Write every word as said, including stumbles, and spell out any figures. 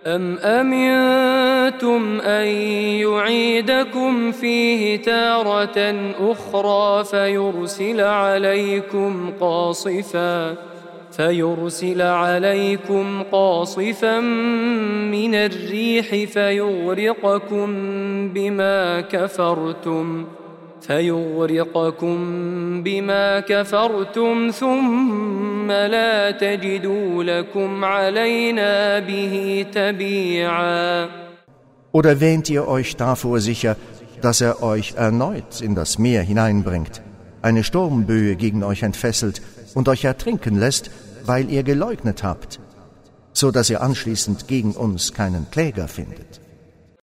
أَمْ أَمِنْتُمْ أَنْ يُعِيدَكُمْ فِيهِ تَارَةً أُخْرَى فَيُرْسِلَ عَلَيْكُمْ قَاصِفًا فَيُرْسِلَ عَلَيْكُمْ قَاصِفًا مِنَ الرِّيحِ فَيُغْرِقَكُمْ بِمَا كَفَرْتُمْ فيغرقكم بما كفرتم ثم لا تجدوا لكم علينا به تبيعا. Oder wähnt ihr euch davor sicher, dass er euch erneut in das Meer hineinbringt, eine Sturmböe gegen euch entfesselt und euch ertrinken lässt, weil ihr geleugnet habt, so dass ihr anschließend gegen uns keinen Kläger findet?